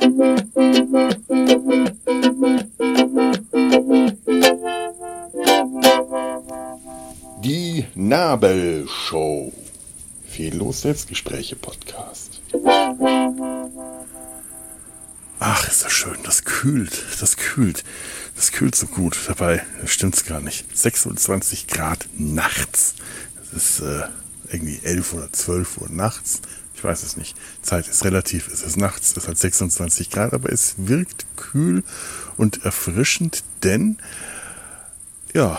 Die Nabelshow. Fehllos Selbstgespräche-Podcast. Ach, ist das schön. Das kühlt so gut. Dabei stimmt's gar nicht. 26 Grad nachts. Das ist irgendwie 11 oder 12 Uhr nachts. Ich weiß es nicht. Zeit ist relativ. Es ist nachts. Es hat 26 Grad, aber es wirkt kühl und erfrischend, denn ja,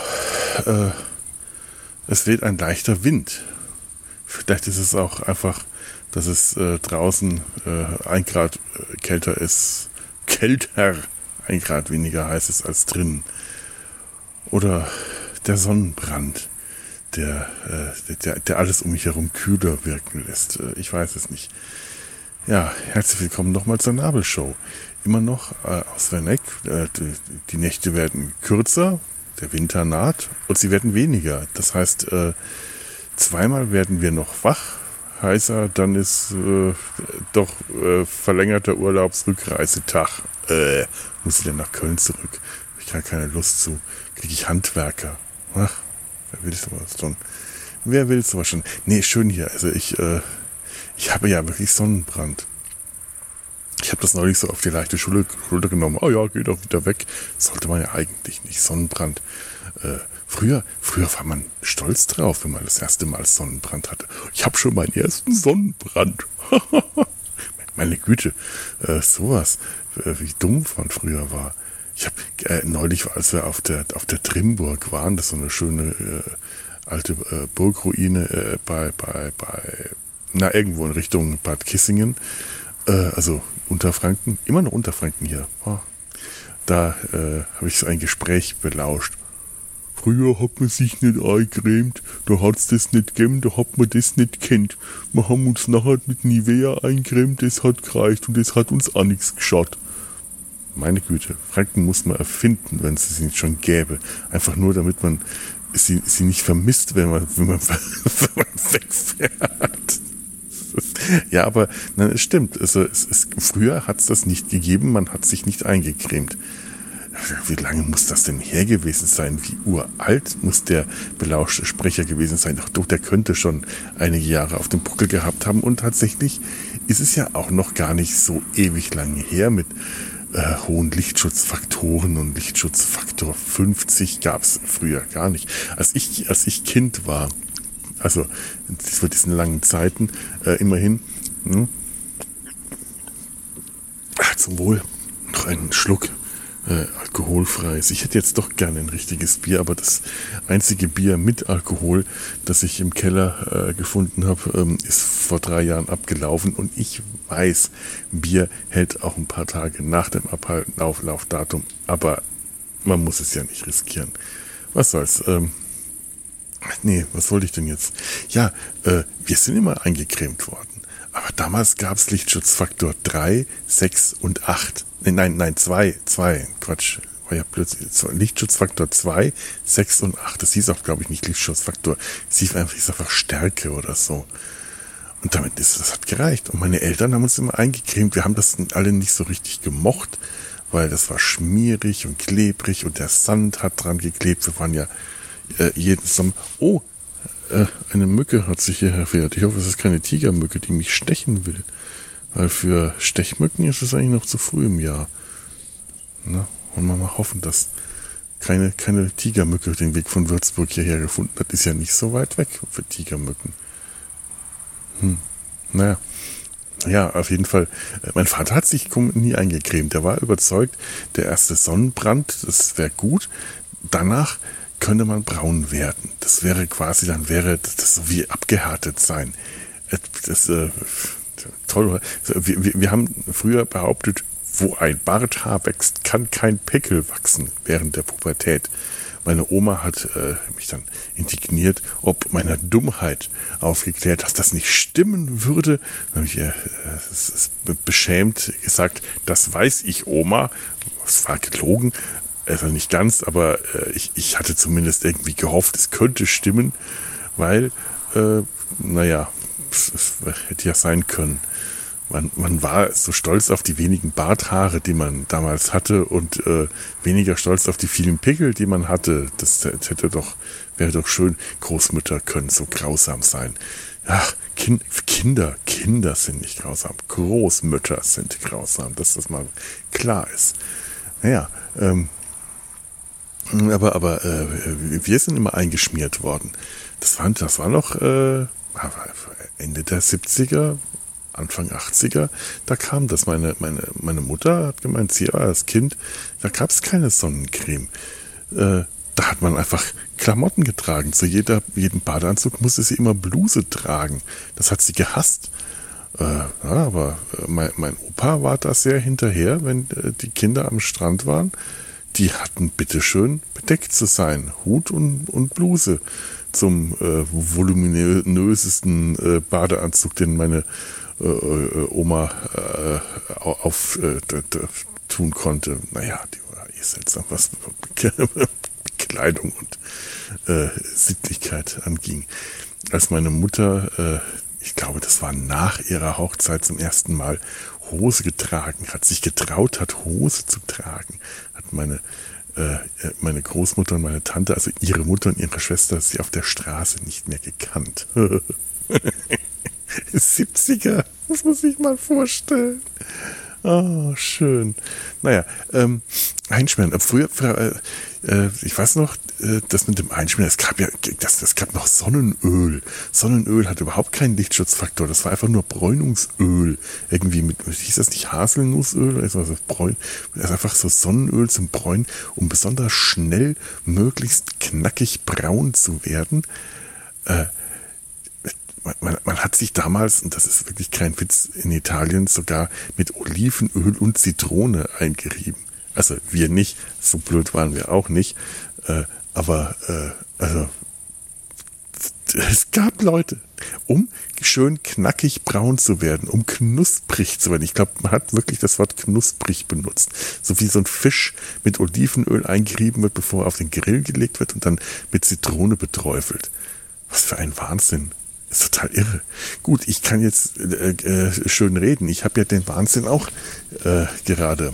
es weht ein leichter Wind. Vielleicht ist es auch einfach, dass es draußen 1 Grad kälter ist. Kälter! 1 Grad weniger heiß ist als drinnen. Oder der Sonnenbrand, der alles um mich herum kühler wirken lässt. Ich weiß es nicht. Ja, herzlich willkommen nochmal zur Nabelshow. Immer noch aus Werneck. Die Nächte werden kürzer, der Winter naht und sie werden weniger. Das heißt, zweimal werden wir noch wach, heißer, dann ist doch verlängerter Urlaubsrückreisetag. Muss ich denn nach Köln zurück? Hab ich gar keine Lust zu. Kriege ich Handwerker. Ach, wer will sowas schon? Wer will sowas schon? Nee, schön hier. Also ich habe ja wirklich Sonnenbrand. Ich habe das neulich so auf die leichte Schulter genommen. Oh ja, geht doch wieder weg. Sollte man ja eigentlich nicht. Sonnenbrand. Früher war man stolz drauf, wenn man das erste Mal Sonnenbrand hatte. Ich habe schon meinen ersten Sonnenbrand. Meine Güte, sowas, wie dumm man früher war. Ich habe neulich, als wir auf der Trimburg waren, das ist so eine schöne alte Burgruine bei irgendwo in Richtung Bad Kissingen, also Unterfranken, immer noch Unterfranken hier. Da habe ich so ein Gespräch belauscht. Früher hat man sich nicht eingecremt, da hat's das nicht gegeben, da hat man das nicht kennt. Wir haben uns nachher mit Nivea eingecremt, das hat gereicht und das hat uns auch nichts geschaut. Meine Güte, Franken muss man erfinden, wenn es sie nicht schon gäbe. Einfach nur, damit man sie nicht vermisst, wenn man wegfährt. Ja, aber nein, es stimmt. Also, früher hat's das nicht gegeben, man hat sich nicht eingecremt. Wie lange muss das denn her gewesen sein? Wie uralt muss der belauschte Sprecher gewesen sein? Doch, der könnte schon einige Jahre auf dem Buckel gehabt haben. Und tatsächlich ist es ja auch noch gar nicht so ewig lange her mit hohen Lichtschutzfaktoren und Lichtschutzfaktor 50 gab es früher gar nicht. Als ich Kind war, also vor diesen langen Zeiten, immerhin, zum Wohl, noch einen Schluck alkoholfreies. Ich hätte jetzt doch gerne ein richtiges Bier, aber das einzige Bier mit Alkohol, das ich im Keller gefunden habe, ist vor 3 Jahren abgelaufen und ich weiß, Bier hält auch ein paar Tage nach dem Ablaufdatum, aber man muss es ja nicht riskieren. Was soll's? Was wollte ich denn jetzt? Ja, wir sind immer eingecremt worden. Aber damals gab es Lichtschutzfaktor 3, 6 und 8. Nein, 2. Quatsch. War ja plötzlich Lichtschutzfaktor 2, 6 und 8. Das hieß auch, glaube ich, nicht Lichtschutzfaktor. Es hieß einfach Stärke oder so. Und das hat gereicht. Und meine Eltern haben uns immer eingecremt. Wir haben das alle nicht so richtig gemocht, weil das war schmierig und klebrig und der Sand hat dran geklebt. Wir waren ja jeden Sommer... Oh, eine Mücke hat sich hierher verirrt. Ich hoffe, es ist keine Tigermücke, die mich stechen will. Weil für Stechmücken ist es eigentlich noch zu früh im Jahr. Na, wollen wir mal hoffen, dass keine Tigermücke den Weg von Würzburg hierher gefunden hat. Ist ja nicht so weit weg für Tigermücken. Naja. Ja, auf jeden Fall. Mein Vater hat sich nie eingecremt. Der war überzeugt, der erste Sonnenbrand, das wäre gut. Danach könnte man braun werden. Das wäre quasi, dann wäre das so wie abgehärtet sein. Das toll. Wir haben früher behauptet, wo ein Barthaar wächst, kann kein Pickel wachsen während der Pubertät. Meine Oma hat mich dann indigniert, ob meiner Dummheit aufgeklärt, dass das nicht stimmen würde. Dann habe ich ihr beschämt gesagt, das weiß ich, Oma. Es war gelogen. Also nicht ganz, aber ich hatte zumindest irgendwie gehofft, es könnte stimmen, weil, es hätte ja sein können. man war so stolz auf die wenigen Barthaare, die man damals hatte und weniger stolz auf die vielen Pickel, die man hatte. Das wäre doch schön. Großmütter können so grausam sein. Ach, Kinder sind nicht grausam. Großmütter sind grausam, dass das mal klar ist. Naja, aber wir sind immer eingeschmiert worden. Das war noch Ende der 70er, Anfang 80er, da kam das. Meine Mutter hat gemeint, sie war als Kind, da gab es keine Sonnencreme. Da hat man einfach Klamotten getragen. Zu jedem Badeanzug musste sie immer Bluse tragen. Das hat sie gehasst. Aber mein Opa war da sehr hinterher, wenn die Kinder am Strand waren. Die hatten bitteschön bedeckt zu sein. Hut und Bluse zum voluminösesten Badeanzug, den meine Oma tun konnte. Naja, die war seltsam, was Bekleidung und Sittlichkeit anging. Als meine Mutter, ich glaube, das war nach ihrer Hochzeit zum ersten Mal Hose getragen hat, sich getraut hat, Hose zu tragen, hat meine Großmutter und meine Tante, also ihre Mutter und ihre Schwester, sie auf der Straße nicht mehr gekannt. 70er, das muss ich mal vorstellen. Oh, schön. Naja, Einschmieren. Früher, ich weiß noch, das mit dem Einschmieren, es gab noch Sonnenöl. Sonnenöl hatte überhaupt keinen Lichtschutzfaktor. Das war einfach nur Bräunungsöl. Irgendwie hieß das nicht Haselnussöl oder so, Bräun. Das ist einfach so Sonnenöl zum Bräunen, um besonders schnell, möglichst knackig braun zu werden. Man hat sich damals, und das ist wirklich kein Witz, in Italien sogar mit Olivenöl und Zitrone eingerieben. Also wir nicht, so blöd waren wir auch nicht, aber es gab Leute, um schön knackig braun zu werden, um knusprig zu werden. Ich glaube, man hat wirklich das Wort knusprig benutzt. So wie so ein Fisch mit Olivenöl eingerieben wird, bevor er auf den Grill gelegt wird und dann mit Zitrone beträufelt. Was für ein Wahnsinn. Das ist total irre. Gut, ich kann jetzt schön reden. Ich habe ja den Wahnsinn auch gerade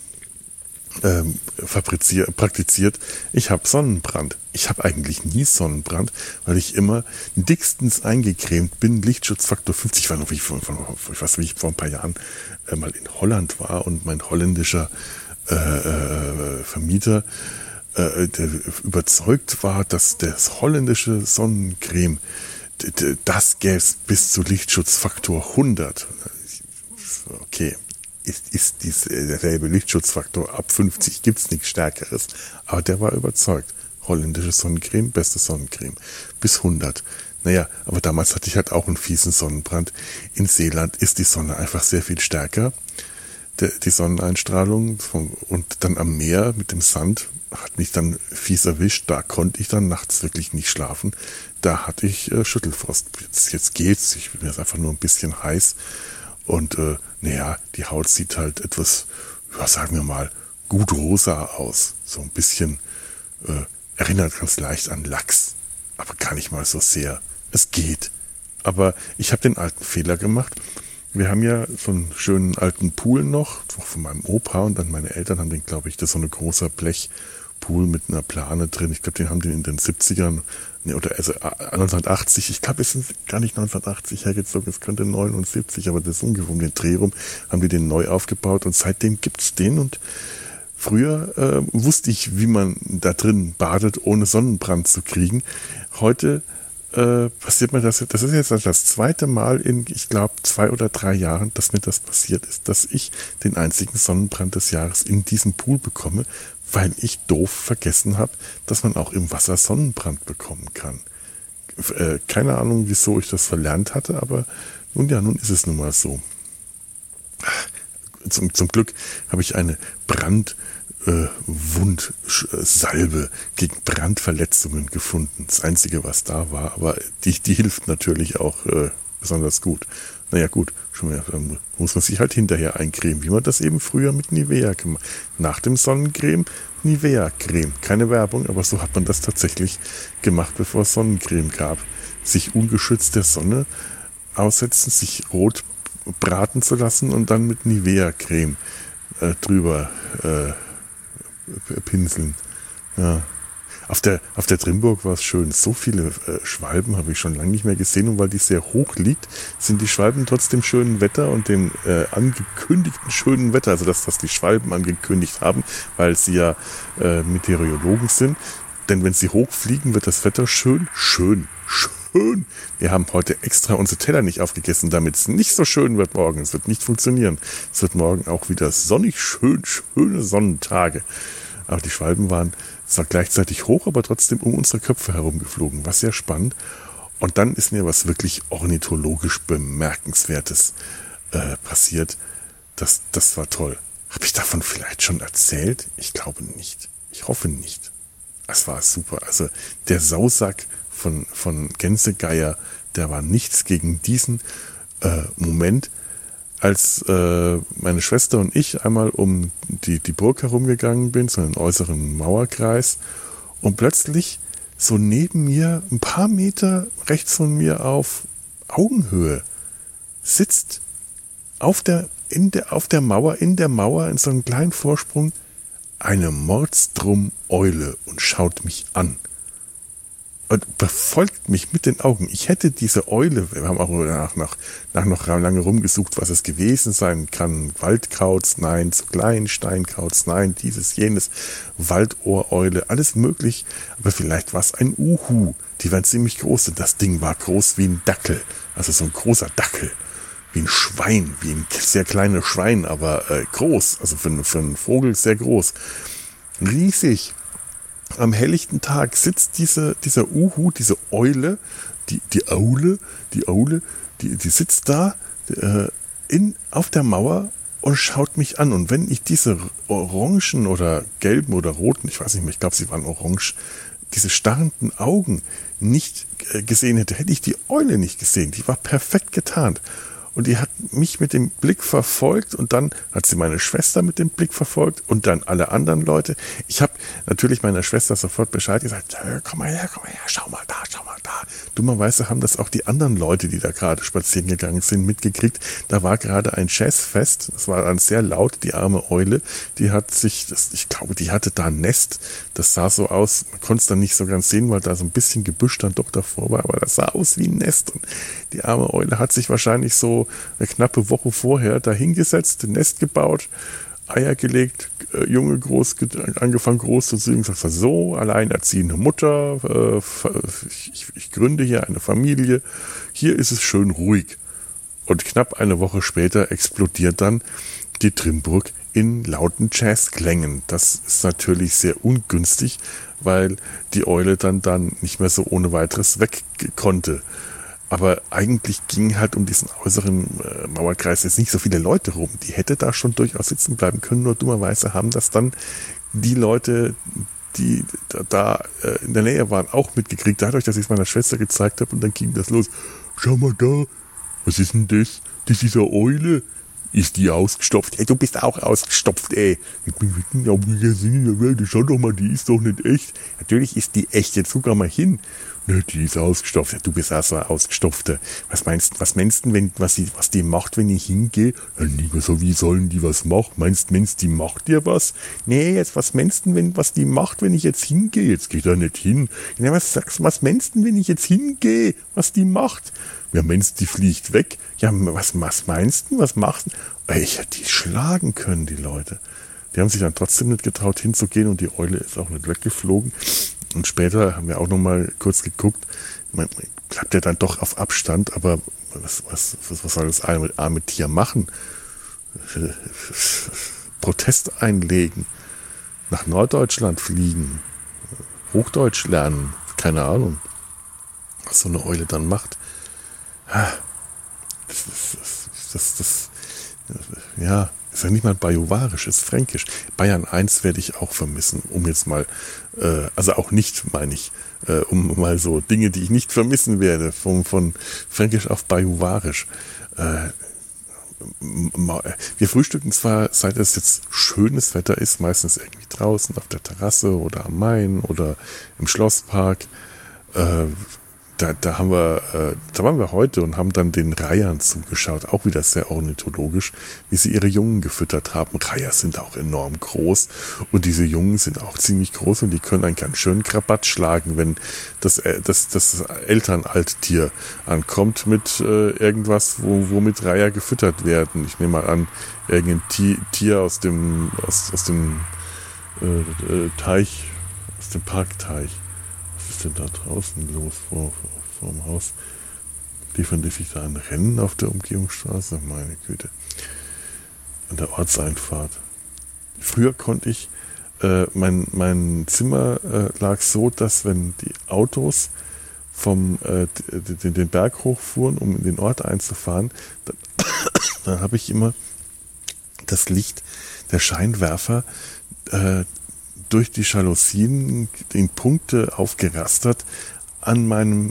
praktiziert. Ich habe Sonnenbrand. Ich habe eigentlich nie Sonnenbrand, weil ich immer dickstens eingecremt bin. Lichtschutzfaktor 50. Ich weiß, wie ich vor ein paar Jahren mal in Holland war und mein holländischer Vermieter der überzeugt war, dass das holländische Sonnencreme das gäbe es bis zu Lichtschutzfaktor 100. Okay, ist derselbe Lichtschutzfaktor. Ab 50 gibt es nichts Stärkeres. Aber der war überzeugt. Holländische Sonnencreme, beste Sonnencreme. Bis 100. Naja, aber damals hatte ich halt auch einen fiesen Sonnenbrand. In Seeland ist die Sonne einfach sehr viel stärker. Die Sonneneinstrahlung und dann am Meer mit dem Sand hat mich dann fies erwischt. Da konnte ich dann nachts wirklich nicht schlafen. Da hatte ich Schüttelfrost. Jetzt geht's. Ich bin jetzt einfach nur ein bisschen heiß. Und die Haut sieht halt etwas, sagen wir mal, gut rosa aus. So ein bisschen erinnert ganz leicht an Lachs. Aber gar nicht mal so sehr. Es geht. Aber ich habe den alten Fehler gemacht. Wir haben ja so einen schönen alten Pool noch, von meinem Opa, und dann meine Eltern haben den, glaube ich, das ist so ein großer Blechpool mit einer Plane drin. Ich glaube, den haben die in den 70ern, oder also 1980, ich glaube, es sind gar nicht 1980 hergezogen, es könnte 79, aber das ist ungefähr um den Dreh rum, haben die den neu aufgebaut und seitdem gibt's den. Und früher wusste ich, wie man da drin badet, ohne Sonnenbrand zu kriegen. Heute passiert mir das ist jetzt das zweite Mal in, ich glaube, 2 oder 3 Jahren, dass mir das passiert ist, dass ich den einzigen Sonnenbrand des Jahres in diesem Pool bekomme, weil ich doof vergessen habe, dass man auch im Wasser Sonnenbrand bekommen kann. Keine Ahnung, wieso ich das verlernt hatte, aber nun ist es nun mal so. Zum Glück habe ich eine Wundsalbe gegen Brandverletzungen gefunden. Das Einzige, was da war, aber die hilft natürlich auch besonders gut. Naja gut, schon mal, muss man sich halt hinterher eincremen, wie man das eben früher mit Nivea gemacht hat. Nach dem Sonnencreme Nivea-Creme. Keine Werbung, aber so hat man das tatsächlich gemacht, bevor es Sonnencreme gab. Sich ungeschützt der Sonne aussetzen, sich rot braten zu lassen und dann mit Nivea-Creme drüber pinseln. Ja. Auf der Trimburg war es schön. So viele Schwalben habe ich schon lange nicht mehr gesehen, und weil die sehr hoch liegt, sind die Schwalben trotzdem schönen Wetter und dem angekündigten schönen Wetter, also dass das die Schwalben angekündigt haben, weil sie ja Meteorologen sind. Denn wenn sie hochfliegen, wird das Wetter schön. Wir haben heute extra unsere Teller nicht aufgegessen, damit es nicht so schön wird morgen. Es wird nicht funktionieren. Es wird morgen auch wieder sonnig, schöne Sonnentage. Aber die Schwalben waren zwar gleichzeitig hoch, aber trotzdem um unsere Köpfe herumgeflogen. War sehr spannend. Und dann ist mir was wirklich ornithologisch Bemerkenswertes passiert. Das war toll. Habe ich davon vielleicht schon erzählt? Ich glaube nicht. Ich hoffe nicht. Es war super. Also der Sausack von Gänsegeier, der war nichts gegen diesen Moment, als meine Schwester und ich einmal um die Burg herumgegangen bin, so einen äußeren Mauerkreis, und plötzlich so neben mir, ein paar Meter rechts von mir auf Augenhöhe, sitzt auf der Mauer, in so einem kleinen Vorsprung, eine Mordstrum-Eule und schaut mich an. Und befolgt mich mit den Augen. Ich hätte diese Eule, wir haben auch noch lange rumgesucht, was es gewesen sein kann. Waldkauz, nein, zu klein, Steinkauz, nein, dieses, jenes, Waldohreule, alles möglich. Aber vielleicht war es ein Uhu. Die waren ziemlich groß, und das Ding war groß wie ein Dackel. Also so ein großer Dackel. Wie ein Schwein, wie ein sehr kleines Schwein, aber groß. Also für einen Vogel sehr groß. Riesig. Am helllichten Tag sitzt dieser Uhu, diese Eule, die Aule, die sitzt da auf der Mauer und schaut mich an. Und wenn ich diese orangen oder gelben oder roten, ich weiß nicht mehr, ich glaube, sie waren orange, diese starrenden Augen nicht gesehen hätte ich die Eule nicht gesehen. Die war perfekt getarnt. Und die hat mich mit dem Blick verfolgt, und dann hat sie meine Schwester mit dem Blick verfolgt und dann alle anderen Leute. Ich habe natürlich meiner Schwester sofort Bescheid gesagt, komm mal her, schau mal da. Dummerweise haben das auch die anderen Leute, die da gerade spazieren gegangen sind, mitgekriegt. Da war gerade ein Jazzfest, das war dann sehr laut, die arme Eule. Die hat ich glaube, die hatte da ein Nest. Das sah so aus, man konnte es dann nicht so ganz sehen, weil da so ein bisschen Gebüsch dann doch davor war, aber das sah aus wie ein Nest. Und die arme Eule hat sich wahrscheinlich so eine knappe Woche vorher da hingesetzt, ein Nest gebaut, Eier gelegt, Junge angefangen groß zu ziehen, gesagt, so, alleinerziehende Mutter, ich gründe hier eine Familie, hier ist es schön ruhig. Und knapp eine Woche später explodiert dann die Trimburg in lauten Jazzklängen. Das ist natürlich sehr ungünstig, weil die Eule dann nicht mehr so ohne weiteres weg konnte. Aber eigentlich ging halt um diesen äußeren Mauerkreis jetzt nicht so viele Leute rum. Die hätte da schon durchaus sitzen bleiben können, nur dummerweise haben das dann die Leute, die da in der Nähe waren, auch mitgekriegt. Dadurch, dass ich es meiner Schwester gezeigt habe, und dann ging das los. Schau mal da, was ist denn das? Das ist eine Eule. Ist die ausgestopft? Ey, du bist auch ausgestopft, ey. Ich bin in der Welt. Schau doch mal, die ist doch nicht echt. Natürlich ist die echt. Jetzt guck mal hin. Ne, die ist ausgestopft. Ja, du bist auch so eine Ausgestopfte. Was meinst du, was die macht, wenn ich hingehe? Ja, nicht so, wie sollen die was machen? Meinst die macht dir was? Nee, jetzt, was meinst du, was die macht, wenn ich jetzt hingehe? Jetzt geht er nicht hin. Ja, was meinst du, wenn ich jetzt hingehe? Was die macht? Ja, meinst du, die fliegt weg? Ja, was meinst du, was machst du? Ich hätte die schlagen können, die Leute. Die haben sich dann trotzdem nicht getraut hinzugehen, und die Eule ist auch nicht weggeflogen. Und später haben wir auch noch mal kurz geguckt, man bleibt ja dann doch auf Abstand, aber was soll das arme Tier machen? Protest einlegen, nach Norddeutschland fliegen, Hochdeutsch lernen, keine Ahnung, was so eine Eule dann macht. Ja, ist ja nicht mal bajuwarisch, ist fränkisch. Bayern 1 werde ich auch vermissen, um jetzt mal, also auch nicht, meine ich, um mal so Dinge, die ich nicht vermissen werde, von fränkisch auf bajuwarisch. Wir frühstücken zwar, seit es jetzt schönes Wetter ist, meistens irgendwie draußen auf der Terrasse oder am Main oder im Schlosspark. da waren wir heute und haben dann den Reihern zugeschaut, auch wieder sehr ornithologisch, wie sie ihre Jungen gefüttert haben. Reiher sind auch enorm groß und diese Jungen sind auch ziemlich groß und die können einen ganz schönen Krabatt schlagen, wenn das Elternalttier ankommt mit irgendwas, womit Reiher gefüttert werden. Ich nehme mal an, irgendein Tier aus dem Teich, aus dem Parkteich. Was ist denn da draußen los vor dem Haus? Liefern die sich da ein Rennen auf der Umgehungsstraße? Meine Güte. An der Ortseinfahrt. Früher konnte ich, mein Zimmer lag so, dass wenn die Autos den Berg hochfuhren, um in den Ort einzufahren, dann habe ich immer das Licht der Scheinwerfer durch die Jalousien in Punkte aufgerastert an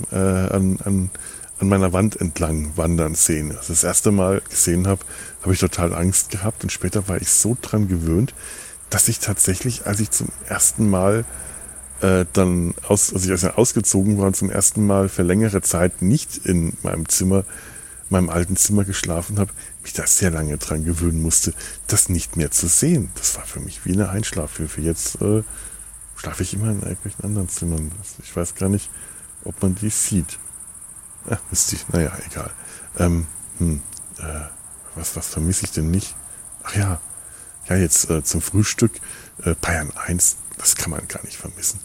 meiner Wand entlang wandern sehen. Als ich das erste Mal gesehen habe, habe ich total Angst gehabt und später war ich so dran gewöhnt, dass ich tatsächlich, als ich zum ersten Mal als ich ausgezogen war und zum ersten Mal für längere Zeit nicht in meinem alten Zimmer geschlafen habe, mich da sehr lange dran gewöhnen musste, das nicht mehr zu sehen. Das war für mich wie eine Einschlafhilfe. Jetzt schlafe ich immer in irgendwelchen anderen Zimmern. Ich weiß gar nicht, ob man die sieht. Naja, egal. Was vermisse ich denn nicht? Ach ja, jetzt zum Frühstück Bayern 1, das kann man gar nicht vermissen.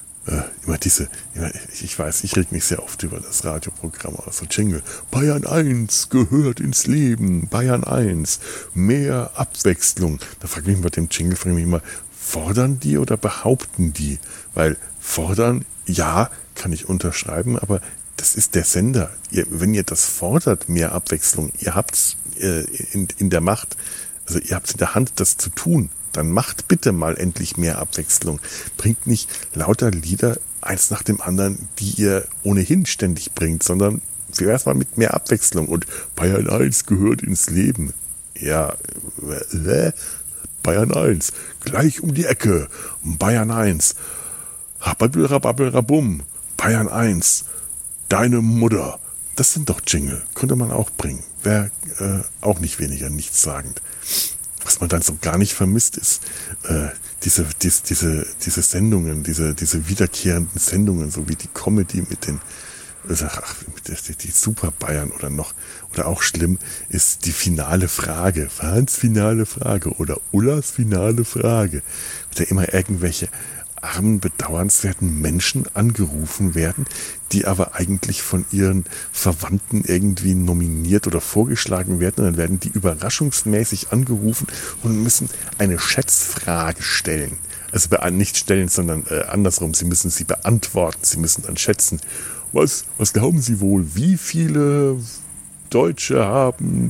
Ich weiß, ich reg mich sehr oft über das Radioprogramm aus, so Jingle. Bayern 1 gehört ins Leben, Bayern 1, mehr Abwechslung. Da frage ich mich bei dem Jingle, fordern die oder behaupten die? Weil fordern, ja, kann ich unterschreiben, aber das ist der Sender. Wenn ihr das fordert, mehr Abwechslung, ihr habt es in der Macht, also ihr habt es in der Hand, das zu tun, dann macht bitte mal endlich mehr Abwechslung. Bringt nicht lauter Lieder eins nach dem anderen, die ihr ohnehin ständig bringt, sondern zuerst mal mit mehr Abwechslung. Und Bayern 1 gehört ins Leben. Ja, Bayern 1, gleich um die Ecke. Bayern 1, Rababbel, rababbel, rabum. Bayern 1, deine Mutter. Das sind doch Jingle, könnte man auch bringen. Wäre auch nicht weniger nichtssagend. Was man dann so gar nicht vermisst, ist diese Sendungen, diese wiederkehrenden Sendungen, so wie die Comedy mit den die Super Bayern oder auch schlimm ist die finale Frage, Fans finale Frage oder Ullas finale Frage, mit der immer irgendwelche armen, bedauernswerten Menschen angerufen werden, die aber eigentlich von ihren Verwandten irgendwie nominiert oder vorgeschlagen werden. Und dann werden die überraschungsmäßig angerufen und müssen eine Schätzfrage stellen. Also nicht stellen, sondern andersrum. Sie müssen sie beantworten. Sie müssen dann schätzen. Was glauben Sie wohl, wie viele Deutsche haben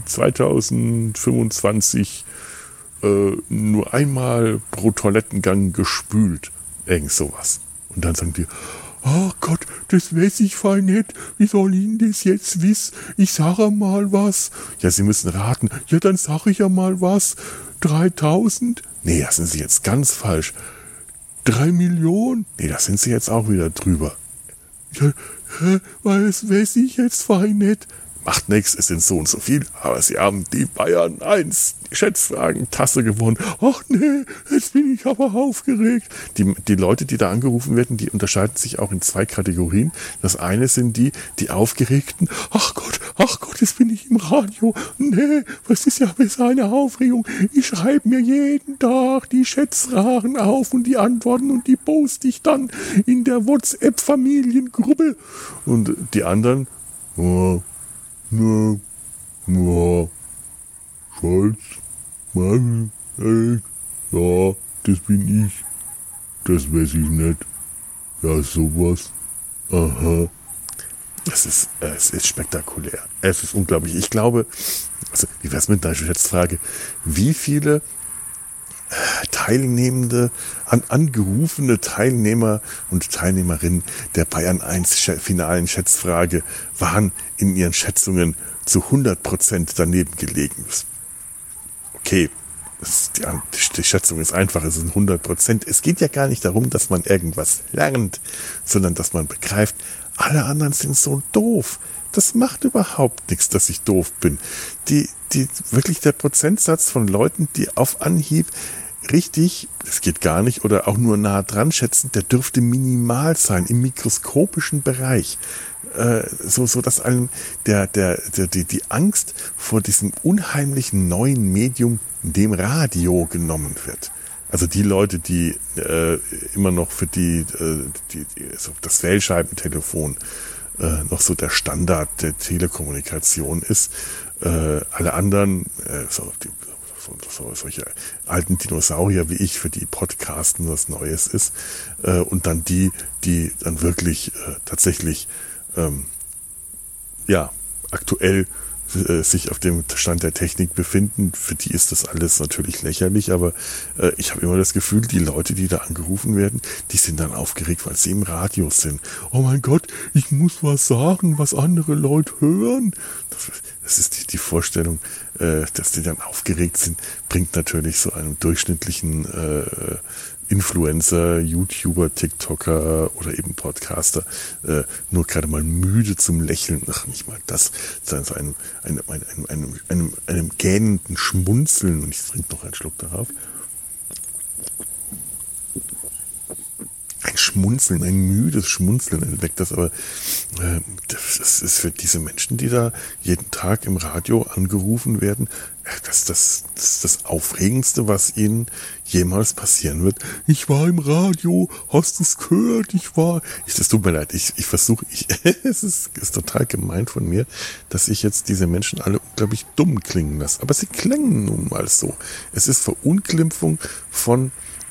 2025 nur einmal pro Toilettengang gespült? Irgend sowas. Und dann sagen die, oh Gott, das weiß ich voll nicht. Wie soll ich denn das jetzt wissen? Ich sage mal was. Ja, Sie müssen raten. Ja, dann sage ich ja mal was. 3000? Nee, das sind Sie jetzt ganz falsch. 3 Millionen? Nee, da sind Sie jetzt auch wieder drüber. Ja, das weiß ich jetzt voll nicht. Macht nichts, es sind so und so viel, aber Sie haben die Bayern 1 Schätzfragen-Tasse gewonnen. Ach nee, jetzt bin ich aber aufgeregt. Die Leute, die da angerufen werden, die unterscheiden sich auch in 2 Kategorien. Das eine sind die Aufgeregten. Ach Gott, jetzt bin ich im Radio. Nee, was ist ja besser eine Aufregung? Ich schreibe mir jeden Tag die Schätzfragen auf und die Antworten und die poste ich dann in der WhatsApp-Familiengruppe. Und die anderen, Scholz, Mann, ja, das bin ich. Das weiß ich nicht. Ja, sowas. Aha. Es ist spektakulär. Es ist unglaublich. Ich glaube, also, wie wär's mit einer Schätzfrage? Wie viele Teilnehmende, angerufene Teilnehmer und Teilnehmerinnen der Bayern 1 finalen Schätzfrage waren in ihren Schätzungen zu 100% daneben gelegen. Okay, die Schätzung ist einfach, es sind 100%. Es geht ja gar nicht darum, dass man irgendwas lernt, sondern dass man begreift, alle anderen sind so doof. Das macht überhaupt nichts, dass ich doof bin. Wirklich der Prozentsatz von Leuten, die auf Anhieb richtig, das geht gar nicht, oder auch nur nah dran schätzen, der dürfte minimal sein, im mikroskopischen Bereich. So dass einem die Angst vor diesem unheimlichen neuen Medium, dem Radio, genommen wird. Also die Leute, die immer noch für so das Wählscheibentelefon noch so der Standard der Telekommunikation ist. Alle anderen, solche alten Dinosaurier wie ich, für die Podcasten was Neues ist. Und dann die dann wirklich tatsächlich aktuell sich auf dem Stand der Technik befinden, für die ist das alles natürlich lächerlich, aber ich habe immer das Gefühl, die Leute, die da angerufen werden, die sind dann aufgeregt, weil sie im Radio sind. Oh mein Gott, ich muss was sagen, was andere Leute hören. Das ist die Vorstellung, dass die dann aufgeregt sind, bringt natürlich so einem durchschnittlichen Influencer, YouTuber, TikToker oder eben Podcaster nur gerade mal müde zum Lächeln. Ach, nicht mal das. Das ist einem gähnenden Schmunzeln. Und ich trinke noch einen Schluck darauf. Ein Schmunzeln, ein müdes Schmunzeln entweckt das, aber das ist für diese Menschen, die da jeden Tag im Radio angerufen werden, das ist das Aufregendste, was ihnen jemals passieren wird. Ich war im Radio, hast du es gehört? Das tut mir leid, es ist total gemein von mir, dass ich jetzt diese Menschen alle unglaublich dumm klingen lasse. Aber sie klingen nun mal so. Es ist Verunglimpfung von,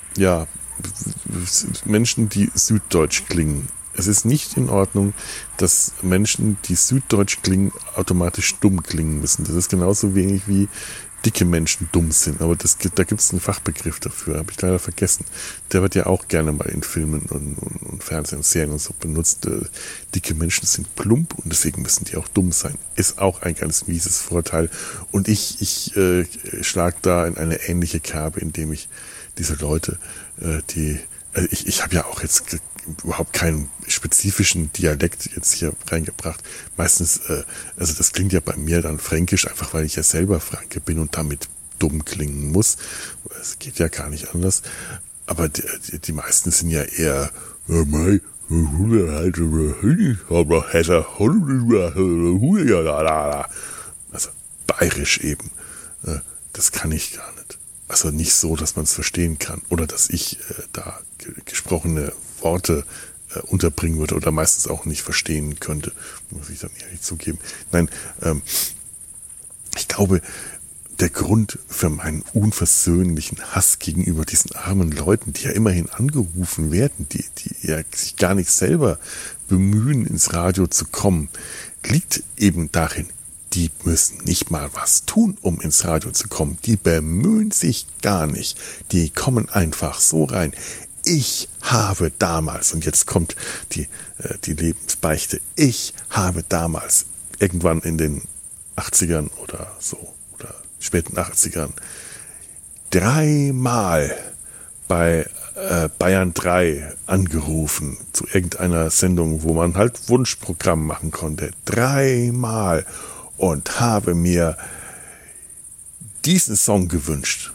Menschen, die süddeutsch klingen. Es ist nicht in Ordnung, dass Menschen, die süddeutsch klingen, automatisch dumm klingen müssen. Das ist genauso wenig wie dicke Menschen dumm sind. Aber da gibt es einen Fachbegriff dafür, habe ich leider vergessen. Der wird ja auch gerne mal in Filmen und Fernsehen und Serien und so benutzt. Dicke Menschen sind plump und deswegen müssen die auch dumm sein. Ist auch ein ganz mieses Vorteil. Und ich schlage da in eine ähnliche Kerbe, indem ich diese Leute, ich habe ja auch jetzt überhaupt keinen spezifischen Dialekt jetzt hier reingebracht. Meistens, das klingt ja bei mir dann fränkisch, einfach weil ich ja selber Franke bin und damit dumm klingen muss. Es geht ja gar nicht anders. Aber die meisten sind ja eher, also bayerisch eben. Das kann ich gar nicht. Also nicht so, dass man es verstehen kann oder dass ich da gesprochene Worte unterbringen würde oder meistens auch nicht verstehen könnte, muss ich dann ehrlich zugeben. Nein, ich glaube, der Grund für meinen unversöhnlichen Hass gegenüber diesen armen Leuten, die ja immerhin angerufen werden, die ja sich gar nicht selber bemühen, ins Radio zu kommen, liegt eben darin, die müssen nicht mal was tun, um ins Radio zu kommen. Die bemühen sich gar nicht. Die kommen einfach so rein. Ich habe damals, und jetzt kommt die Lebensbeichte, ich habe damals irgendwann in den 80ern oder so, oder späten 80ern, 3-mal bei Bayern 3 angerufen zu irgendeiner Sendung, wo man halt Wunschprogramm machen konnte. 3-mal. Und habe mir diesen Song gewünscht.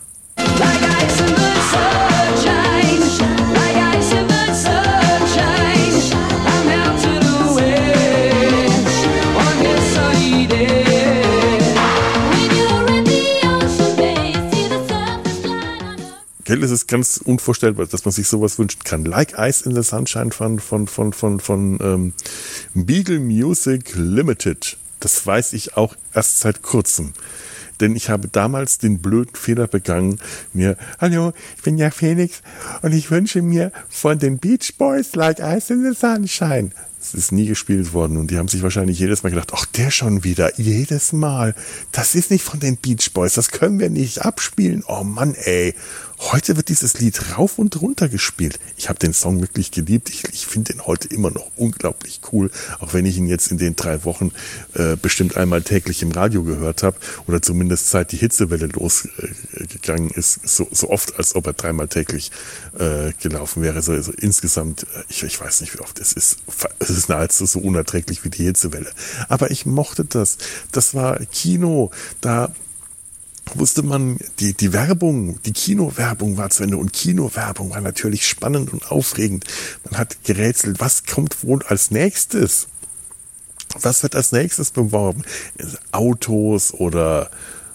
Es ist ganz unvorstellbar, dass man sich sowas wünschen kann. Like Ice in the Sunshine von Beagle Music Limited. Das weiß ich auch erst seit kurzem. Denn ich habe damals den blöden Fehler begangen, hallo, ich bin ja Felix und ich wünsche mir von den Beach Boys Like Ice in the Sunshine. Es ist nie gespielt worden und die haben sich wahrscheinlich jedes Mal gedacht, ach, der schon wieder, jedes Mal. Das ist nicht von den Beach Boys, das können wir nicht abspielen. Oh Mann, ey. Heute wird dieses Lied rauf und runter gespielt. Ich habe den Song wirklich geliebt. Ich finde den heute immer noch unglaublich cool, auch wenn ich ihn jetzt in den 3 Wochen bestimmt einmal täglich im Radio gehört habe oder zumindest seit die Hitzewelle losgegangen ist, so oft, als ob er 3-mal täglich gelaufen wäre. Also insgesamt, ich weiß nicht, wie oft es ist. Das ist nahezu so unerträglich wie die Hitzewelle. Aber ich mochte das. Das war Kino. Da wusste man, die Werbung, die Kinowerbung war zu Ende. Und Kinowerbung war natürlich spannend und aufregend. Man hat gerätselt, was kommt wohl als nächstes? Was wird als nächstes beworben? Autos oder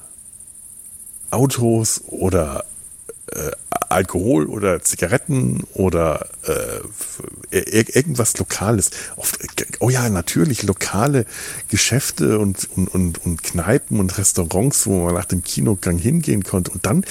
Alkohol oder Zigaretten oder irgendwas Lokales. Oh ja, natürlich lokale Geschäfte und Kneipen und Restaurants, wo man nach dem Kinogang hingehen konnte. Und dann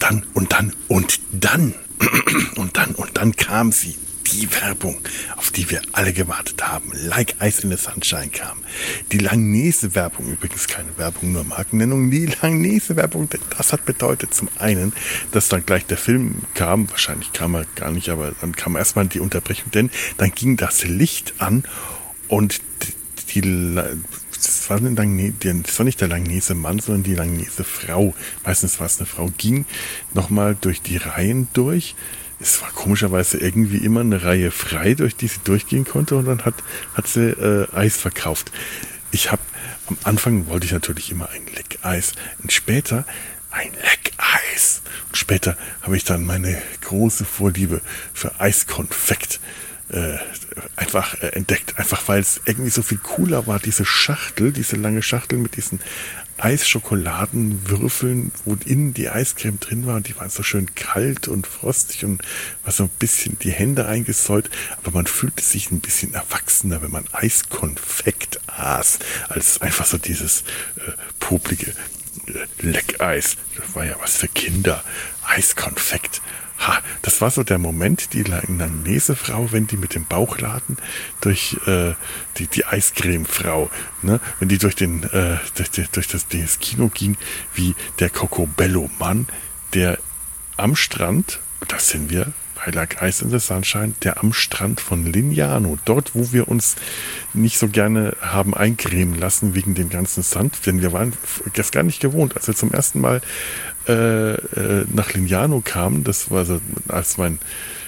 kam sie. Die Werbung, auf die wir alle gewartet haben. Like Ice in the Sunshine kam. Die Langnese-Werbung, übrigens keine Werbung, nur Markennennung. Die Langnese-Werbung, das hat bedeutet zum einen, dass dann gleich der Film kam. Wahrscheinlich kam er gar nicht, aber dann kam erstmal die Unterbrechung, denn dann ging das Licht an und das war nicht der Langnese-Mann, sondern die Langnese-Frau. Meistens war es eine Frau, ging nochmal durch die Reihen durch. Es war komischerweise irgendwie immer eine Reihe frei, durch die sie durchgehen konnte, und dann hat sie Eis verkauft. Am Anfang wollte ich natürlich immer ein Leckeis und später ein Leckeis. Und später habe ich dann meine große Vorliebe für Eiskonfekt entdeckt. Einfach weil es irgendwie so viel cooler war, diese lange Schachtel mit diesen Eisschokoladenwürfeln, wo innen die Eiscreme drin war, und die waren so schön kalt und frostig und war so ein bisschen die Hände eingesäut, aber man fühlte sich ein bisschen erwachsener, wenn man Eiskonfekt aß, als einfach so dieses poplige Leckeis. Das war ja was für Kinder. Eiskonfekt. Das war so der Moment, die Langnese-Frau, wenn die mit dem Bauchladen durch die Eiscreme-Frau, ne, wenn die durch das Kino ging, wie der Cocobello-Mann, der am Strand, das sind wir bei Like Ice in the Sunshine, der am Strand von Lignano, dort, wo wir uns nicht so gerne haben eincremen lassen wegen dem ganzen Sand, denn wir waren das gar nicht gewohnt. Als wir zum ersten Mal nach Lignano kamen, das war so, als mein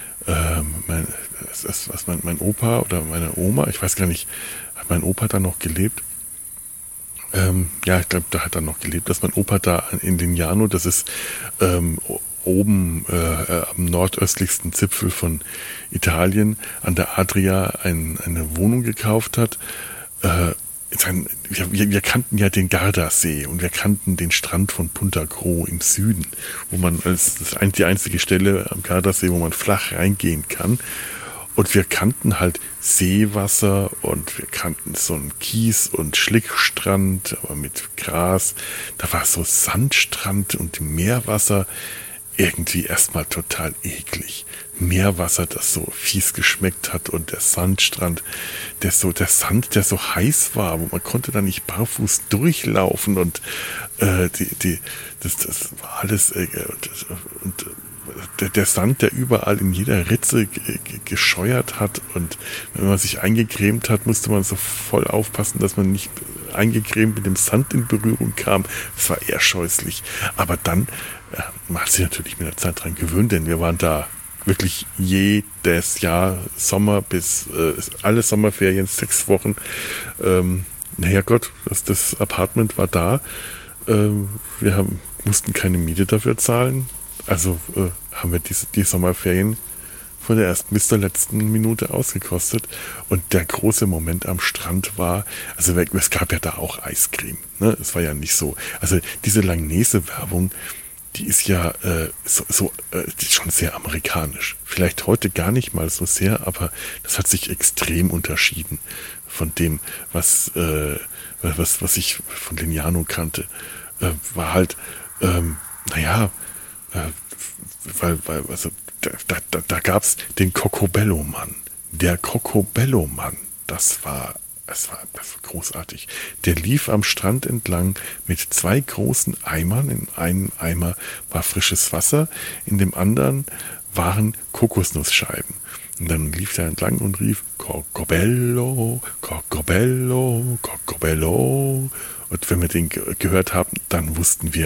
Opa oder meine Oma, ich weiß gar nicht, hat mein Opa da noch gelebt? Ja, ich glaube, da hat er noch gelebt, dass mein Opa da in Lignano, das ist oben am nordöstlichsten Zipfel von Italien an der Adria eine Wohnung gekauft hat. Wir kannten ja den Gardasee und wir kannten den Strand von Punta Gro im Süden, wo man die einzige Stelle am Gardasee, wo man flach reingehen kann. Und wir kannten halt Seewasser und wir kannten so einen Kies- und Schlickstrand, aber mit Gras. Da war so Sandstrand und Meerwasser. Irgendwie erstmal total eklig. Meerwasser, das so fies geschmeckt hat, und der Sandstrand, der Sand, der so heiß war, wo man konnte da nicht barfuß durchlaufen, und das war alles und der Sand, der überall in jeder Ritze gescheuert hat, und wenn man sich eingecremt hat, musste man so voll aufpassen, dass man nicht eingecremt mit dem Sand in Berührung kam. Das war eher scheußlich. Aber dann man hat sich natürlich mit der Zeit dran gewöhnt, denn wir waren da wirklich jedes Jahr Sommer bis alle Sommerferien, 6 Wochen. Naja Gott, das Apartment war da. Wir mussten keine Miete dafür zahlen. Also haben wir die Sommerferien von der ersten bis zur letzten Minute ausgekostet. Und der große Moment am Strand war, also es gab ja da auch Eiscreme. Ne? Es war ja nicht so. Also diese Langnese-Werbung, die ist ja die ist schon sehr amerikanisch. Vielleicht heute gar nicht mal so sehr, aber das hat sich extrem unterschieden von dem, was ich von Lignano kannte. War halt, da gab's den Cocobello-Mann. Der Cocobello-Mann, das war großartig. Der lief am Strand entlang mit 2 großen Eimern. In einem Eimer war frisches Wasser, in dem anderen waren Kokosnussscheiben. Und dann lief er entlang und rief Cocobello, Cocobello, Cocobello. Und wenn wir den gehört haben, dann wussten wir,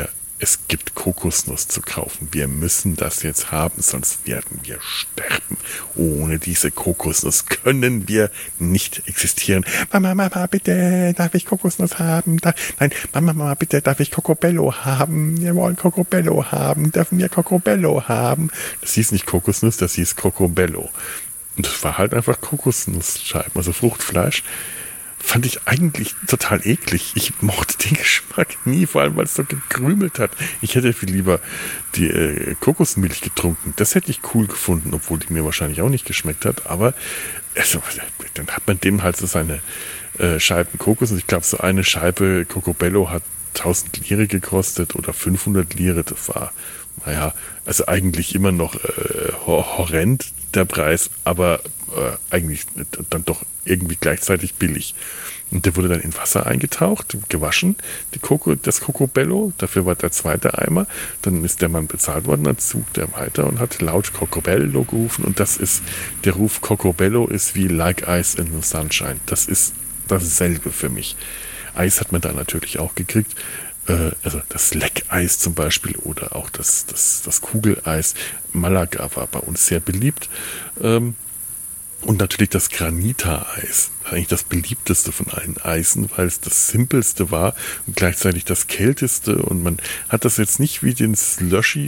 es gibt Kokosnuss zu kaufen. Wir müssen das jetzt haben, sonst werden wir sterben. Ohne diese Kokosnuss können wir nicht existieren. Mama, bitte, darf ich Kokosnuss haben? Nein, Mama, bitte, darf ich Cocobello haben? Wir wollen Cocobello haben. Dürfen wir Cocobello haben? Das hieß nicht Kokosnuss, das hieß Cocobello. Und das war halt einfach Kokosnussscheiben, also Fruchtfleisch. Fand ich eigentlich total eklig. Ich mochte den Geschmack nie, vor allem weil es so gekrümelt hat. Ich hätte viel lieber die Kokosmilch getrunken. Das hätte ich cool gefunden, obwohl die mir wahrscheinlich auch nicht geschmeckt hat. Aber also, dann hat man dem halt so seine Scheiben Kokos. Und ich glaube, so eine Scheibe Cocobello hat 1000 Lire gekostet oder 500 Lire. Das war, naja, also eigentlich immer noch horrend der Preis, aber eigentlich dann doch irgendwie gleichzeitig billig. Und der wurde dann in Wasser eingetaucht, gewaschen, das Cocobello, dafür war der zweite Eimer, dann ist der Mann bezahlt worden, dann zog der weiter und hat laut Cocobello gerufen und der Ruf Cocobello ist wie Like Ice in the Sunshine. Das ist dasselbe für mich. Eis hat man da natürlich auch gekriegt, also das Leckeis zum Beispiel oder auch das Kugeleis. Malaga war bei uns sehr beliebt. Und natürlich das Granita-Eis. Eigentlich das beliebteste von allen Eisen, weil es das simpelste war und gleichzeitig das kälteste. Und man hat das jetzt nicht wie den Slurpy,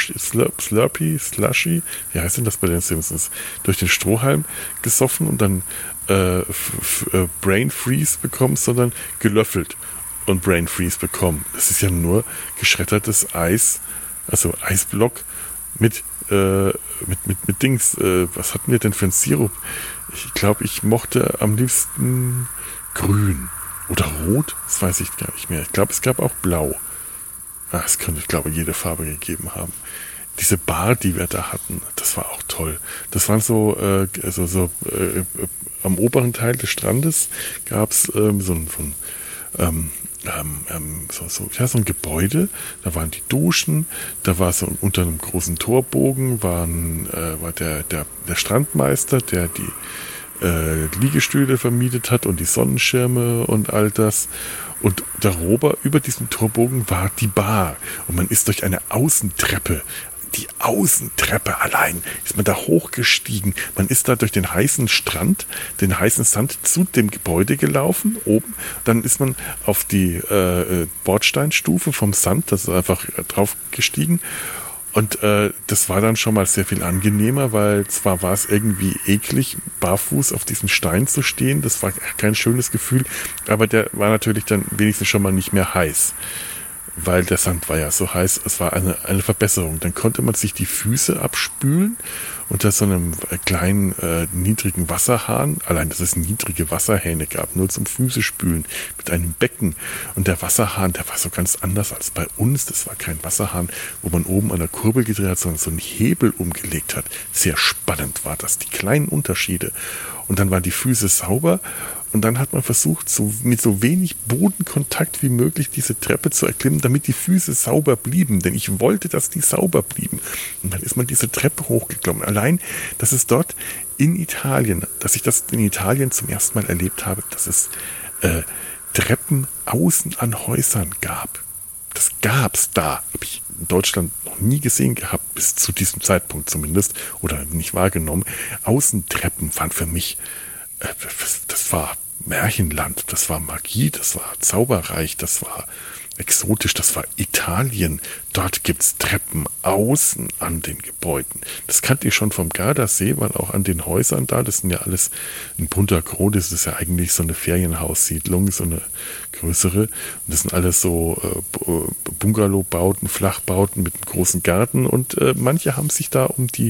wie heißt denn das bei den Simpsons? Durch den Strohhalm gesoffen und dann Brain Freeze bekommen, sondern gelöffelt und Brain Freeze bekommen. Das ist ja nur geschreddertes Eis, also Eisblock mit Dings, was hatten wir denn für ein Sirup? Ich glaube, ich mochte am liebsten grün oder rot, das weiß ich gar nicht mehr. Ich glaube, es gab auch blau. Es könnte, ich glaube, jede Farbe gegeben haben. Diese Bar, die wir da hatten, das war auch toll. Das waren so am oberen Teil des Strandes gab es so ein Gebäude, da waren die Duschen, da war so unter einem großen Torbogen war der Strandmeister, der die Liegestühle vermietet hat und die Sonnenschirme und all das. Und darüber, über diesem Torbogen war die Bar. Und man ist durch eine Außentreppe, die Außentreppe allein, ist man da hochgestiegen. Man ist da durch den heißen Strand, den heißen Sand zu dem Gebäude gelaufen, oben. Dann ist man auf die Bordsteinstufe vom Sand, das ist einfach drauf gestiegen. Und das war dann schon mal sehr viel angenehmer, weil zwar war es irgendwie eklig, barfuß auf diesem Stein zu stehen, das war kein schönes Gefühl, aber der war natürlich dann wenigstens schon mal nicht mehr heiß. Weil der Sand war ja so heiß, es war eine Verbesserung. Dann konnte man sich die Füße abspülen unter so einem kleinen, niedrigen Wasserhahn. Allein, dass es niedrige Wasserhähne gab, nur zum Füße spülen, mit einem Becken. Und der Wasserhahn, der war so ganz anders als bei uns. Das war kein Wasserhahn, wo man oben an der Kurbel gedreht hat, sondern so einen Hebel umgelegt hat. Sehr spannend war das, die kleinen Unterschiede. Und dann waren die Füße sauber. Und dann hat man versucht, mit so wenig Bodenkontakt wie möglich diese Treppe zu erklimmen, damit die Füße sauber blieben. Denn ich wollte, dass die sauber blieben. Und dann ist man diese Treppe hochgeklommen. Allein, dass es dort in Italien, dass ich das in Italien zum ersten Mal erlebt habe, dass es Treppen außen an Häusern gab. Das gab's da. Habe ich in Deutschland noch nie gesehen gehabt, bis zu diesem Zeitpunkt zumindest, oder nicht wahrgenommen. Außentreppen waren für mich, das war Märchenland, das war Magie, das war zauberreich, das war exotisch, das war Italien. Dort gibt's Treppen außen an den Gebäuden. Das kannte ich schon vom Gardasee, weil auch an den Häusern da, das sind ja alles in Punta Grote, das ist ja eigentlich so eine Ferienhaussiedlung, so eine größere. Und das sind alles so Bungalowbauten, Flachbauten mit einem großen Garten. Und manche haben sich da um die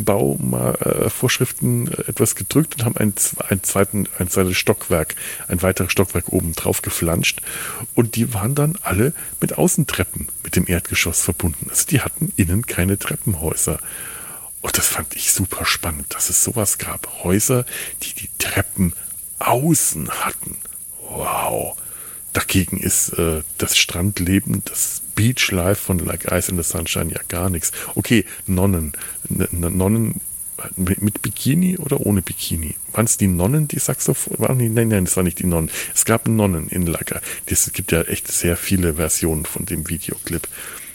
Bauvorschriften etwas gedrückt und haben ein zweites Stockwerk, ein weiteres Stockwerk oben drauf geflanscht. Und die waren dann alle mit Außentreppen mit dem Erdgeschoss verbunden. Also die hatten innen keine Treppenhäuser. Und das fand ich super spannend, dass es sowas gab. Häuser, die Treppen außen hatten. Wow. Dagegen ist das Strandleben, das Beach Life von Like Ice in the Sunshine ja gar nichts. Okay, Nonnen mit Bikini oder ohne Bikini? Waren es die Nonnen, die Saxophon? Nein, das waren nicht die Nonnen. Es gab Nonnen in Lager. Es gibt ja echt sehr viele Versionen von dem Videoclip.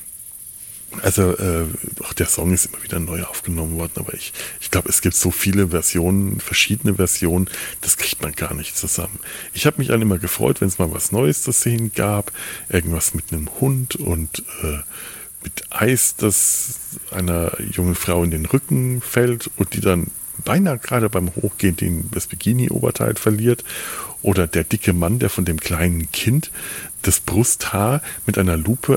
Also auch der Song ist immer wieder neu aufgenommen worden, aber ich glaube, es gibt so viele Versionen, verschiedene Versionen, das kriegt man gar nicht zusammen. Ich habe mich dann immer gefreut, wenn es mal was Neues zu sehen gab, irgendwas mit einem Hund und mit Eis, das einer jungen Frau in den Rücken fällt und die dann beinahe gerade beim Hochgehen das Bikini-Oberteil verliert, oder der Mann, der von dem kleinen Kind das Brusthaar mit einer Lupe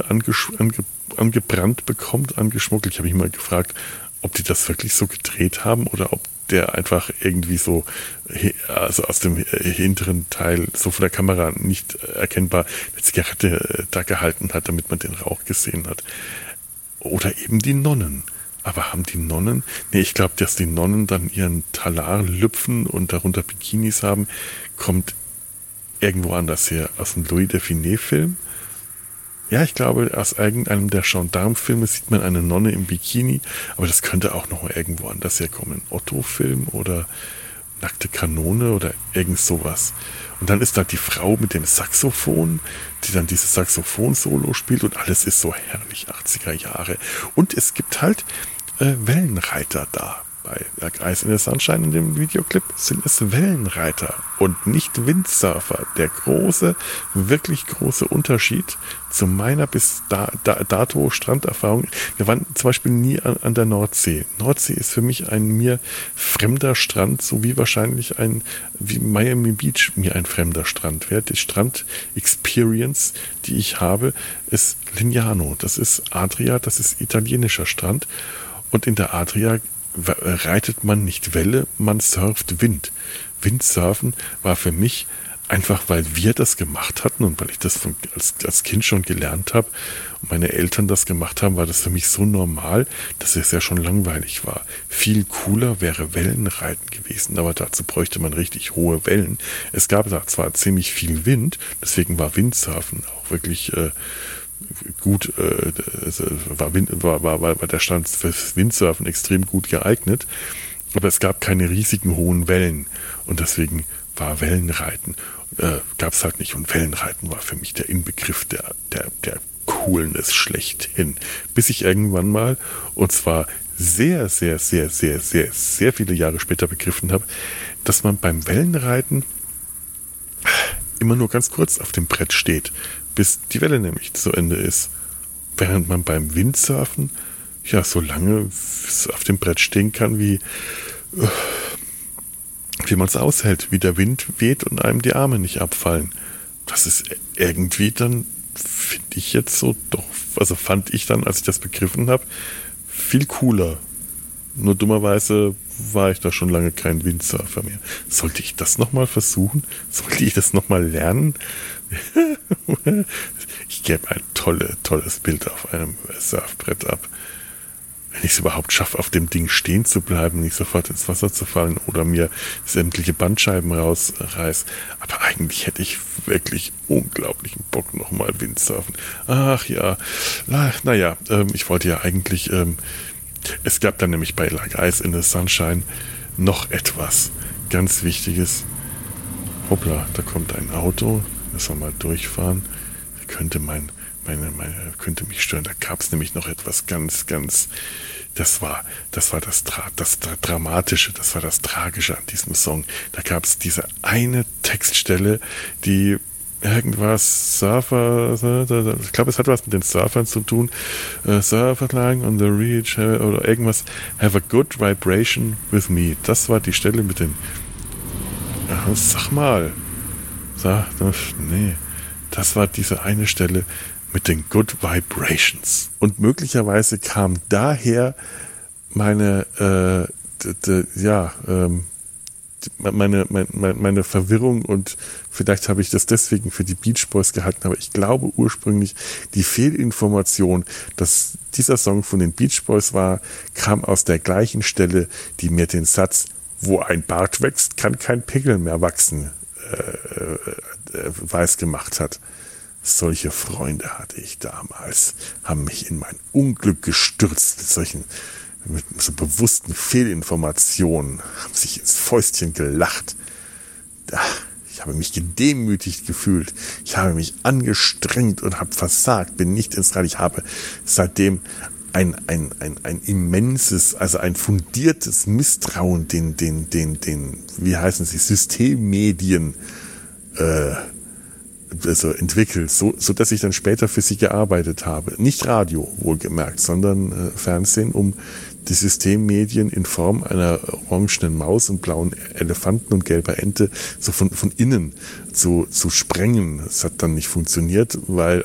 angebrannt bekommt, angeschmuggelt. Ich habe mich mal gefragt, ob die das wirklich so gedreht haben oder ob der einfach irgendwie so, also aus dem hinteren Teil, so von der Kamera nicht erkennbar, eine Zigarette da gehalten hat, damit man den Rauch gesehen hat. Oder eben die Nonnen. Aber haben die Nonnen, nee, ich glaube, dass die Nonnen dann ihren Talar lüpfen und darunter Bikinis haben, kommt irgendwo anders her. Aus dem Louis Define-Film. Ja, ich glaube, aus irgendeinem der Gendarme-Filme sieht man eine Nonne im Bikini, aber das könnte auch noch mal irgendwo anders herkommen. Otto-Film oder Nackte Kanone oder irgend sowas. Und dann ist da die Frau mit dem Saxophon, die dann dieses Saxophon-Solo spielt und alles ist so herrlich 80er Jahre. Und es gibt halt Wellenreiter da. Bei Like Ice in the Sunshine in dem Videoclip sind es Wellenreiter und nicht Windsurfer. Der große, wirklich große Unterschied zu meiner bis dato Stranderfahrung. Wir waren zum Beispiel nie an der Nordsee. Nordsee ist für mich ein mir fremder Strand, so wie wahrscheinlich wie Miami Beach mir ein fremder Strand wäre. Die Strand-Experience, die ich habe, ist Lignano. Das ist Adria, das ist italienischer Strand. Und in der Adria reitet man nicht Welle, man surft Wind. Windsurfen war für mich einfach, weil wir das gemacht hatten und weil ich das als Kind schon gelernt habe und meine Eltern das gemacht haben, war das für mich so normal, dass es ja schon langweilig war. Viel cooler wäre Wellenreiten gewesen, aber dazu bräuchte man richtig hohe Wellen. Es gab da zwar ziemlich viel Wind, deswegen war Windsurfen auch wirklich gut, war der Stand fürs Windsurfen extrem gut geeignet, aber es gab keine riesigen hohen Wellen und deswegen war Wellenreiten, gab es halt nicht, und Wellenreiten war für mich der Inbegriff der Coolness schlechthin, bis ich irgendwann mal, und zwar sehr, sehr, sehr, sehr, sehr, sehr viele Jahre später begriffen habe, dass man beim Wellenreiten immer nur ganz kurz auf dem Brett steht, bis die Welle nämlich zu Ende ist. Während man beim Windsurfen ja so lange auf dem Brett stehen kann, wie man es aushält, wie der Wind weht und einem die Arme nicht abfallen. Das ist irgendwie dann, finde ich jetzt so, doch, also fand ich dann, als ich das begriffen habe, viel cooler. Nur dummerweise war ich da schon lange kein Windsurfer mehr. Sollte ich das nochmal versuchen? Sollte ich das nochmal lernen? Ich gebe ein tolles Bild auf einem Surfbrett ab. Wenn ich es überhaupt schaffe, auf dem Ding stehen zu bleiben, nicht sofort ins Wasser zu fallen oder mir sämtliche Bandscheiben rausreiß. Aber eigentlich hätte ich wirklich unglaublichen Bock, nochmal Windsurfen. Ach ja, naja, ich wollte ja eigentlich... Es gab dann nämlich bei Like Ice in the Sunshine noch etwas ganz Wichtiges. Hoppla, da kommt ein Auto. Müssen wir mal durchfahren. Könnte könnte mich stören. Da gab es nämlich noch etwas ganz, das war das Dramatische, das war das Tragische an diesem Song. Da gab es diese eine Textstelle, die irgendwas Surfer, ich glaube, es hat was mit den Surfern zu tun. Surfer lying on the reach oder irgendwas. Have a good vibration with me. Das war die Stelle mit den. Sag mal. Nee. Das war diese eine Stelle mit den Good Vibrations. Und möglicherweise kam daher meine Verwirrung, und vielleicht habe ich das deswegen für die Beach Boys gehalten, aber ich glaube ursprünglich die Fehlinformation, dass dieser Song von den Beach Boys war, kam aus der gleichen Stelle, die mir den Satz, wo ein Bart wächst, kann kein Pickel mehr wachsen, weiß gemacht hat. Solche Freunde hatte ich damals, haben mich in mein Unglück gestürzt mit solchen mit so bewussten Fehlinformationen, haben sich ins Fäustchen gelacht. Ich habe mich gedemütigt gefühlt. Ich habe mich angestrengt und habe versagt, bin nicht ins Radio. Ich habe seitdem ein immenses, also ein fundiertes Misstrauen den wie heißen sie, Systemmedien also entwickelt, so dass ich dann später für sie gearbeitet habe. Nicht Radio, wohlgemerkt, sondern Fernsehen, um die Systemmedien in Form einer orangenen Maus und blauen Elefanten und gelber Ente so von innen zu sprengen. Das hat dann nicht funktioniert, weil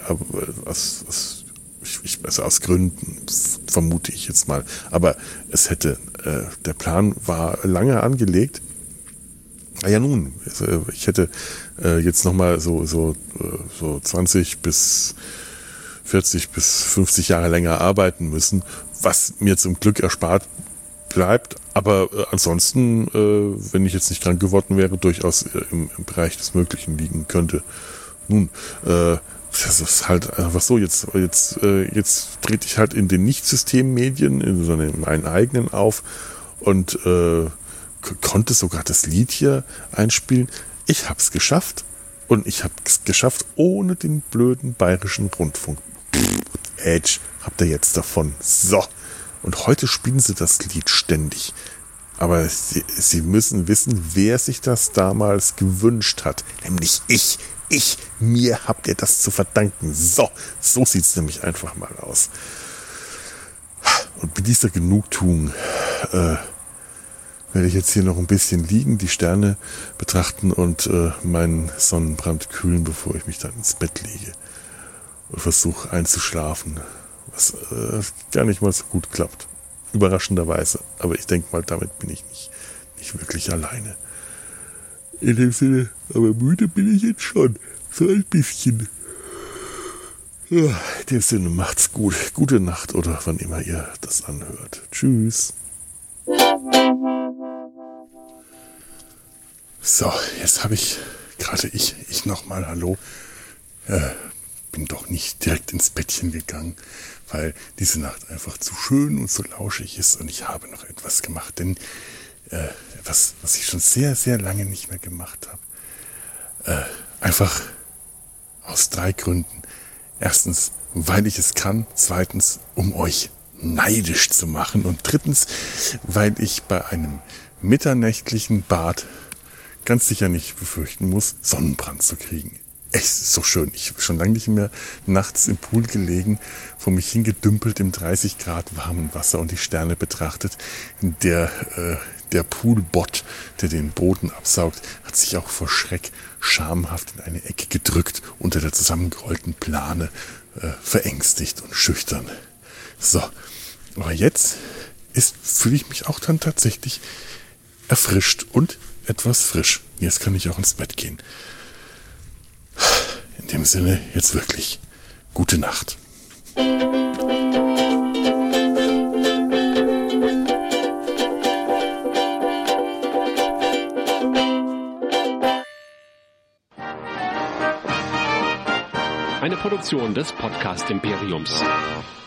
aus Gründen, vermute ich jetzt mal. Aber der Plan war lange angelegt. Ja nun, ich hätte jetzt nochmal so 20 bis 40 bis 50 Jahre länger arbeiten müssen, was mir zum Glück erspart bleibt. Aber ansonsten, wenn ich jetzt nicht krank geworden wäre, durchaus im Bereich des Möglichen liegen könnte. Nun, das ist halt einfach so. Jetzt trete ich halt in den Nicht-Systemmedien, sondern in meinen eigenen auf und konnte sogar das Lied hier einspielen. Ich hab's geschafft und ich hab's geschafft ohne den blöden bayerischen Rundfunk. Edge, habt ihr jetzt davon. So. Und heute spielen sie das Lied ständig. Aber sie müssen wissen, wer sich das damals gewünscht hat. Nämlich ich. Mir habt ihr das zu verdanken. So sieht's nämlich einfach mal aus. Und mit dieser Genugtuung werde ich jetzt hier noch ein bisschen liegen, die Sterne betrachten und meinen Sonnenbrand kühlen, bevor ich mich dann ins Bett lege und versuche einzuschlafen, was gar nicht mal so gut klappt. Überraschenderweise. Aber ich denke mal, damit bin ich nicht wirklich alleine. In dem Sinne, aber müde bin ich jetzt schon. So ein bisschen. Ja, in dem Sinne, macht's gut. Gute Nacht oder wann immer ihr das anhört. Tschüss. So, jetzt habe ich gerade ich nochmal Hallo. Bin doch nicht direkt ins Bettchen gegangen, weil diese Nacht einfach zu schön und so lauschig ist und ich habe noch etwas gemacht, denn was ich schon sehr, sehr lange nicht mehr gemacht habe. Einfach aus 3 Gründen. Erstens, weil ich es kann. Zweitens, um euch neidisch zu machen. Und drittens, weil ich bei einem mitternächtlichen Bad ganz sicher nicht befürchten muss, Sonnenbrand zu kriegen. Es ist so schön. Ich habe schon lange nicht mehr nachts im Pool gelegen, vor mich hingedümpelt im 30 Grad warmen Wasser und die Sterne betrachtet. Der Poolbot, der den Boden absaugt, hat sich auch vor Schreck schamhaft in eine Ecke gedrückt, unter der zusammengerollten Plane, verängstigt und schüchtern. So, aber jetzt fühle ich mich auch dann tatsächlich erfrischt und etwas frisch. Jetzt kann ich auch ins Bett gehen. In dem Sinne, jetzt wirklich gute Nacht. Eine Produktion des Podcast Imperiums.